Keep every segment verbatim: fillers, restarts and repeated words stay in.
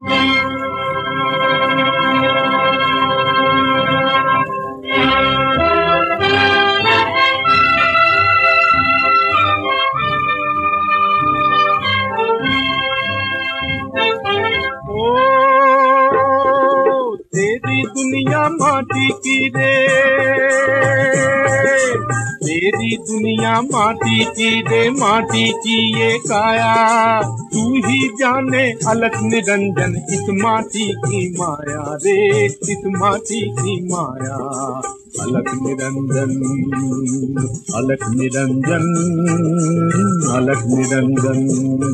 तेरी दुनिया माटी की रे, तेरी दुनिया माटी की रे, माटी की ये काया, तू ही जाने अलख निरंजन इस माटी की माया रे, इस माटी की माया। अलख निरंजन, अलख निरंजन, अलख निरंजन।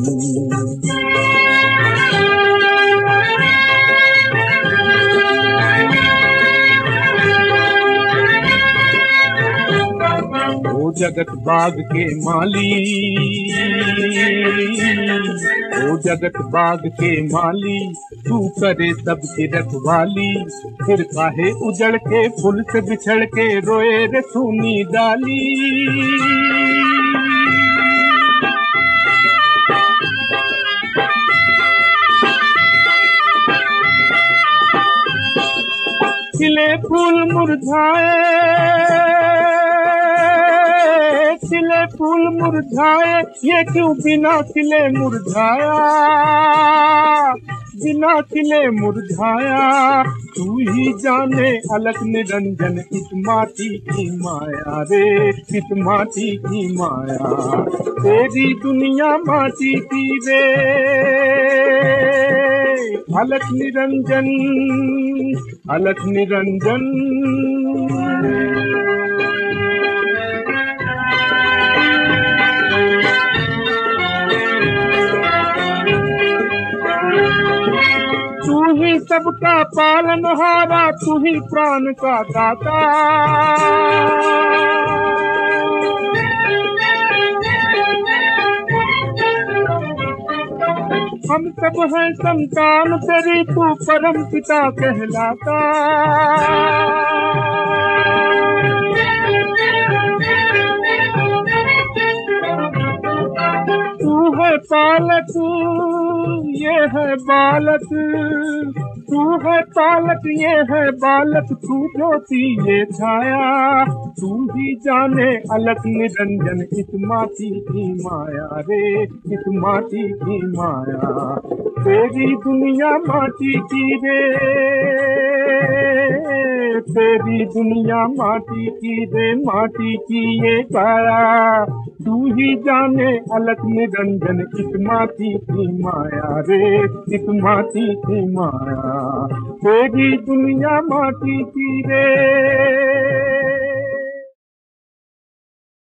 ओ जगत बाग के माली, ओ जगत बाग के माली, तू करे सबकी रखवाली, फिर काहे उजड़ के फूल से बिछड़ के रोए रे सूनी डाली। खिले फूल मुरझाए, खिले फूल मुरझाए, ये क्यों बिना खिले मुरझाया, बिना खिले मुरझाया। तू ही जाने अलख निरंजन इस माटी की माया रे, इस माटी की माया। तेरी दुनिया माटी की रे, अलख निरंजन, अलख निरंजन। तू ही सबका पालनहारा, तू ही प्राण का दाता। हम सब हैं संतान तेरी, तू परम पिता कहलाता। तू है पालक, ये है बालक, तू है पालक, ये है बालक, तू ज्योति ये छाया। तू ही जाने अलख निरंजन इस माटी की माया रे, इस माटी की माया। तेरी दुनिया माटी की रे, तेरी दुनिया माटी की रे, माटी की ये काया। तू ही जाने अलख निरंजन इस माटी की माया रे, इस माटी की माया। तेरी दुनिया माटी की रे।